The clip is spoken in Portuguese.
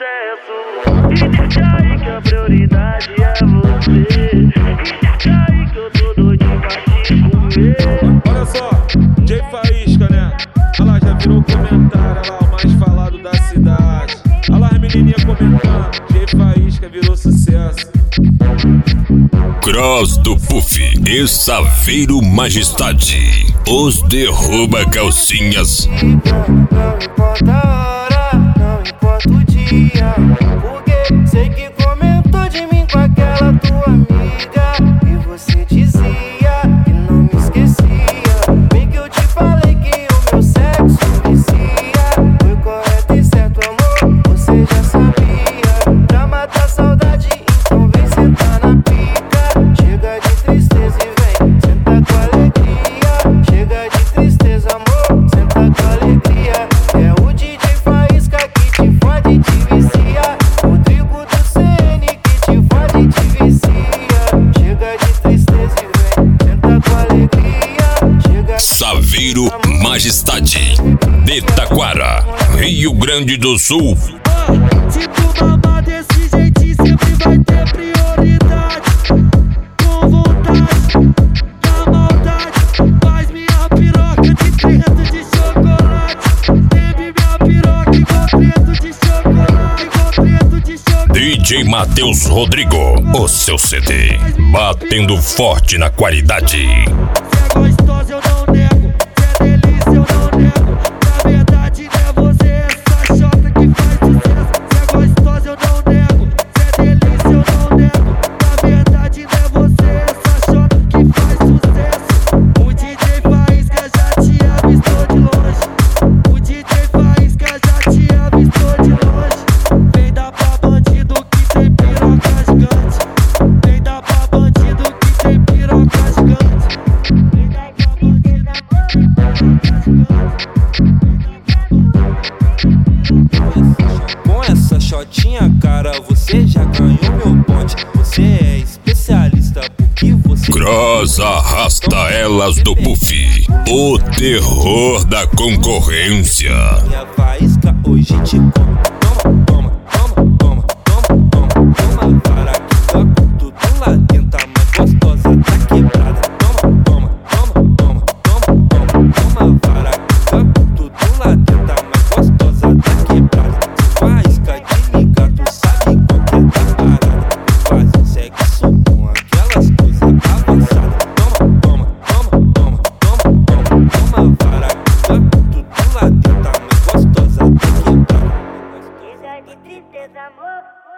sucesso. E deixa aí que a prioridade é você. E deixa aí que eu tô doido pra te comer. Olha só, Jay Faísca, né? Olha lá, já virou comentário, olha lá, o mais falado da cidade. Olha lá as menininhas comentando, Jay Faísca virou sucesso. Cross do Puff e Saveiro Majestade, os derruba calcinhas. Não importa a hora, não importa o dia, porque sei que comentou de mim com aquela tua amiga e você dizia que não me esquecia. Bem que eu te falei que o meu sexo vicia. Foi correto e certo, amor, você já sabia. Pra matar a saudade, então vem sentar na pica. Chega de tristeza e vem sentar com alegria. Chega de tristeza, amor, senta com alegria. É o DJ Faísca que te fode e te vicia. Rodrigo do CN que te fode e te vicia. Chega de tristeza e vem senta com alegria. Chega Saveiro Majestade, de Taquara, Rio Grande do Sul. Se tu mamar desse jeitinho, sempre vai ter prioridade. Com vontade, na maldade, faz minha piroca de preto de chocolate. Bebe minha piroca igual preto de chocolate, igual preto de chocolate. DJ Matheus Rodrigo, o seu CD, batendo forte na qualidade. Se é gostosa eu não nego, se é delícia eu não nego. Na verdade não é você, essa chota que faz sucesso. Se é gostosa eu não nego, se é delícia eu não nego. Na verdade não é você, essa chota que faz sucesso. O DJ Faísca já te avistou de longe. O DJ Faísca já te avistou de longe. Vem dar pra bandido que tem piroca gigante. Vem dar pra bandido que tem piroca gigante. Vem dar pra bandido que tem piroca gigante. Com essa shotinha, cara, você já ganhou meu ponte. Você é especialista porque você Cross arrasta elas do Puff, o terror da concorrência. minha Faísca hoje te come. Toma, toma, toma, toma, toma, toma, toma. Para que toca tudo lá dentro, tá mais gostosa, tá quebrada. Toma, toma, toma, toma, toma, toma, toma. Para que toca tudo lá dentro, tá mais gostosa, tá quebrada. Faísca de liga, tu sabe qual que é da parada. Faz sexo com aquelas coisas avançadas. Toma, toma, toma, toma, toma, toma, toma. Para que toca tudo lá dentro, tá mais gostosa, tá quebrada. Chega de tristeza, amor.